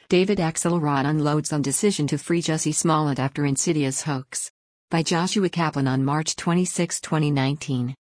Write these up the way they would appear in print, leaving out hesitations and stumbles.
David Axelrod unloads on decision to free Jussie Smollett after insidious hoax. By Joshua Kaplan on March 26, 2019.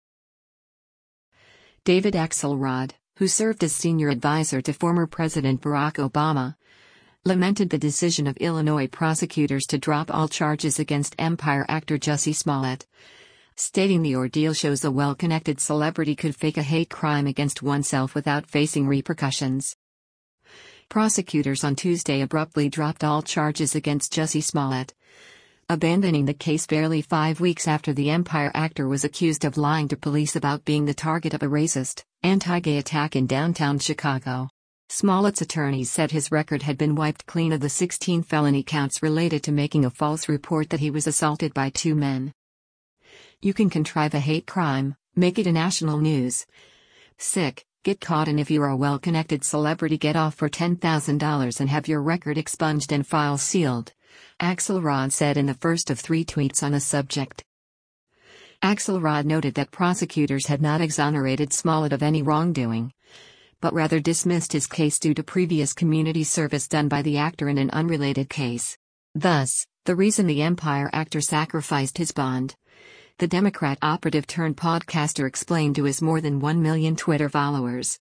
David Axelrod, who served as senior advisor to former President Barack Obama, lamented the decision of Illinois prosecutors to drop all charges against Empire actor Jussie Smollett, stating the ordeal shows a well-connected celebrity could fake a hate crime against oneself without facing repercussions. Prosecutors on Tuesday abruptly dropped all charges against Jussie Smollett, abandoning the case barely 5 weeks after the Empire actor was accused of lying to police about being the target of a racist, anti-gay attack in downtown Chicago. Smollett's attorneys said his record had been wiped clean of the 16 felony counts related to making a false report that he was assaulted by 2 men. You can contrive a hate crime, make it a national news. Sick, get caught, and if you are a well-connected celebrity, get off for $10,000 and have your record expunged and files sealed, Axelrod said in the first of 3 tweets on the subject. Axelrod noted that prosecutors had not exonerated Smollett of any wrongdoing, but rather dismissed his case due to previous community service done by the actor in an unrelated case. Thus, the reason the Empire actor sacrificed his bond, the Democrat operative turned podcaster explained to his more than 1 million Twitter followers.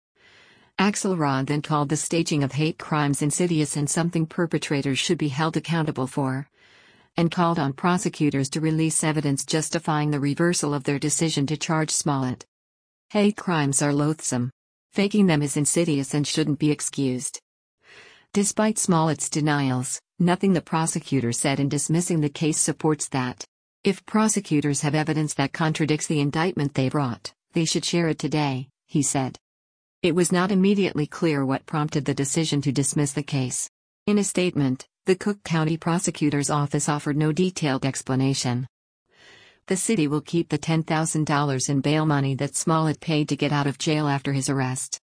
Axelrod then called the staging of hate crimes insidious and something perpetrators should be held accountable for, and called on prosecutors to release evidence justifying the reversal of their decision to charge Smollett. Hate crimes are loathsome. Faking them is insidious and shouldn't be excused. Despite Smollett's denials, nothing the prosecutor said in dismissing the case supports that. If prosecutors have evidence that contradicts the indictment they brought, they should share it today, he said. It was not immediately clear what prompted the decision to dismiss the case. In a statement, the Cook County Prosecutor's Office offered no detailed explanation. The city will keep the $10,000 in bail money that Smollett paid to get out of jail after his arrest.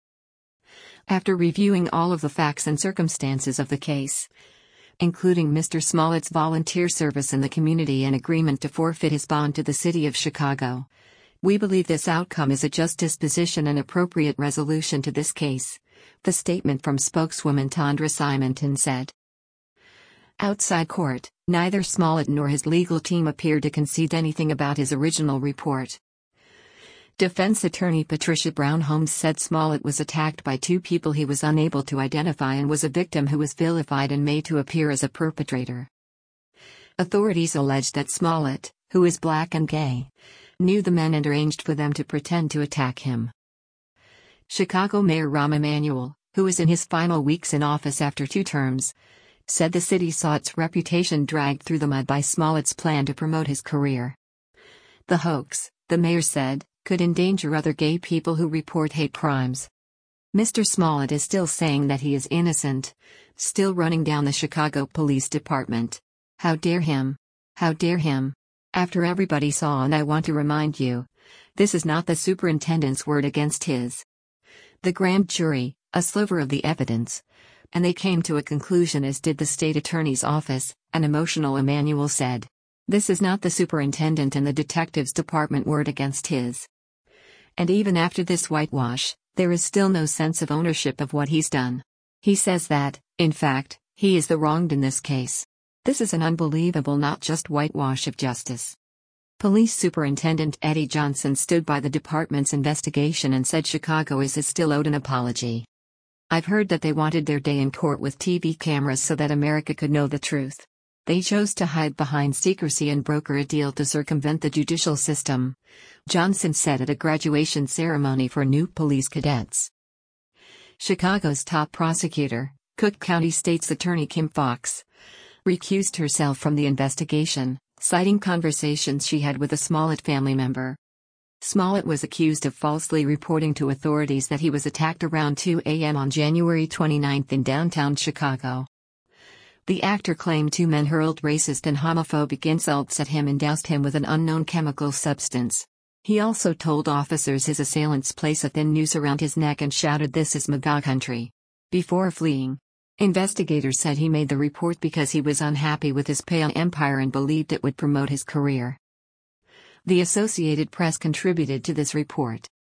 After reviewing all of the facts and circumstances of the case, including Mr. Smollett's volunteer service in the community and agreement to forfeit his bond to the city of Chicago, we believe this outcome is a just disposition and appropriate resolution to this case, the statement from spokeswoman Tondra Simonton said. Outside court, neither Smollett nor his legal team appeared to concede anything about his original report. Defense attorney Patricia Brown Holmes said Smollett was attacked by 2 people he was unable to identify and was a victim who was vilified and made to appear as a perpetrator. Authorities alleged that Smollett, who is black and gay, knew the men and arranged for them to pretend to attack him. Chicago Mayor Rahm Emanuel, who is in his final weeks in office after 2 terms, said the city saw its reputation dragged through the mud by Smollett's plan to promote his career. The hoax, the mayor said, could endanger other gay people who report hate crimes. Mr. Smollett is still saying that he is innocent, still running down the Chicago Police Department. How dare him? How dare him? After everybody saw, and I want to remind you, this is not the superintendent's word against his. The grand jury, a sliver of the evidence, and they came to a conclusion, as did the state attorney's office, an emotional Emanuel said. This is not the superintendent and the detectives department word against his. And even after this whitewash, there is still no sense of ownership of what he's done. He says that, in fact, he is the wronged in this case. This is an unbelievable not just whitewash of justice. Police Superintendent Eddie Johnson stood by the department's investigation and said Chicago is still owed an apology. I've heard that they wanted their day in court with TV cameras so that America could know the truth. They chose to hide behind secrecy and broker a deal to circumvent the judicial system, Johnson said at a graduation ceremony for new police cadets. Chicago's top prosecutor, Cook County State's Attorney Kim Foxx, recused herself from the investigation, citing conversations she had with a Smollett family member. Smollett was accused of falsely reporting to authorities that he was attacked around 2 a.m. on January 29 in downtown Chicago. The actor claimed 2 men hurled racist and homophobic insults at him and doused him with an unknown chemical substance. He also told officers his assailants place a thin noose around his neck and shouted, "This is MAGA country," before fleeing. Investigators said he made the report because he was unhappy with his pay on Empire and believed it would promote his career. The Associated Press contributed to this report.